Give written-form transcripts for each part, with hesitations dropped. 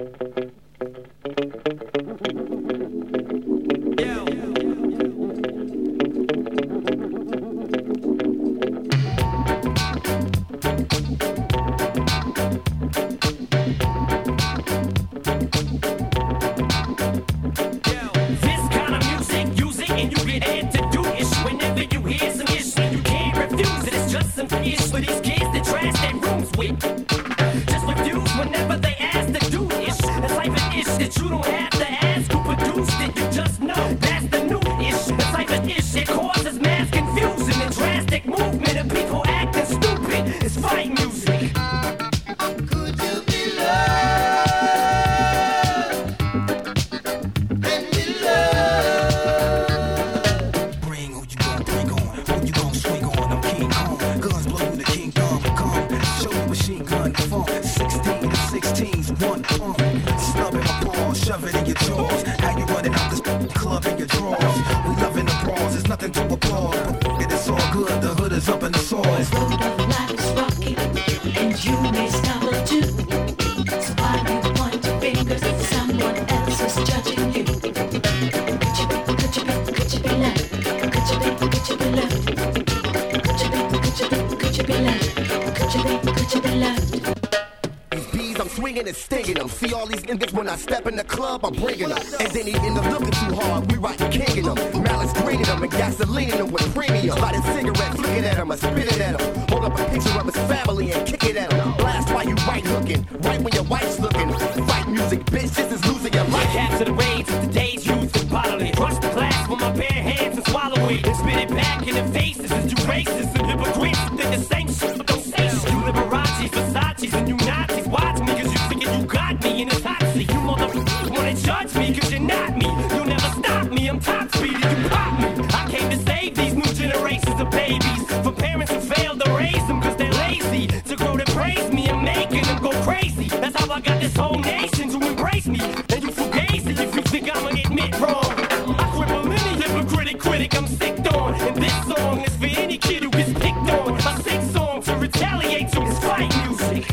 When I step in the club, I'm bringing them. And then he end up looking too hard, we rockin' kicking them. Malice greening them and gasoline them with premium. Light a cigarette, flicking at him, I spit it at him. Hold up a picture of his family and kick it at him. Blast while you right hooking, right when your wife's looking. Fight music, bitch, this is losing your life. Capture the rage of today's youth and bodily. Crush the glass with my bare hands and swallow it. And spit it back in their faces as you racist and hypocrites. Think the same shit, but don't say shit. You Liberace, Versace's, and you Nazis. Watch me, cause you thinking you got me in this hot seat. You motherfuckers wanna judge me, cause you're not me. You'll never stop me, I'm top speed and you pop me. I came to save these new generations of babies from parents who failed to raise them cause they're lazy. To grow to praise me and making them go crazy. That's how I got this whole nation to embrace me. And you fugazi if you think I'ma admit wrong. I cripple any hypocritic critic I'm sick on. And this song is for any kid who gets picked on. I sing songs to retaliate to his fight music.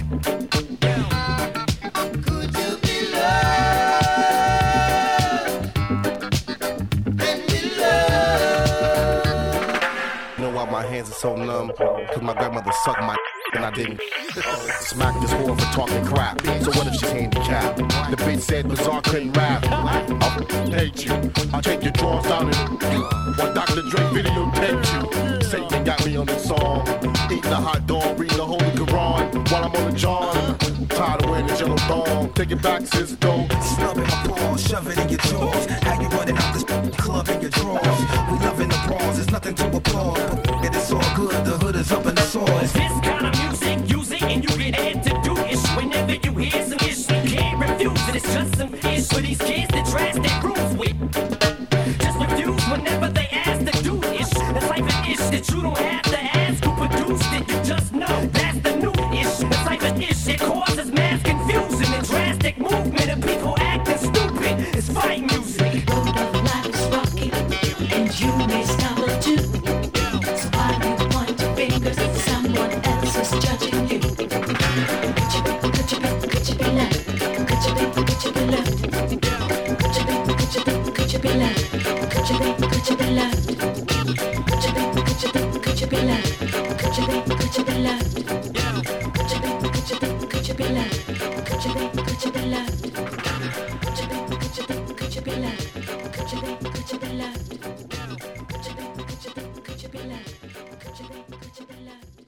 My hands are so numb, cause my grandmother sucked my and I didn't smack this whore for talking crap. So what if she's handicapped? The bitch said Bizarre couldn't rap. I'll hate you, I'll take your drawers down and while Dr. Dre videotaped you. Satan got me on this song, eating a hot dog, reading the Holy Quran while I'm on the John. Tired of wearing the yellow thong, take it back, sis, go. Snubbing my paws, shove it in your jaws. How you running out this club in your drawers? We loving the bras, there's nothing to applaud. But it's all good, the hood is up in the sauce. This kind of music, use it and you get ahead to do it. Whenever you hear some ish, you can't refuse it. It's just some ish for these kids that trash their rooms with. Just refuse whenever they ask to do ish. It's like an ish that you don't have to ask who produced it. You just know that's the new ish. It's like an ish that causes mass confusion and drastic movement of people acting stupid. It's fight music. Road of life is rocky, and you may stumble too. So why you point your fingers at someone else is judging you? Could you be left? Could you be left? Could you be left? Could you be left? Could you be left? Could you be left? Could you be left? Could you be left? Could you be left? Could you be left? Could you be left? Could you be left? Could you be left? Could you be left? Could you be left? Could you be left? Could you be left?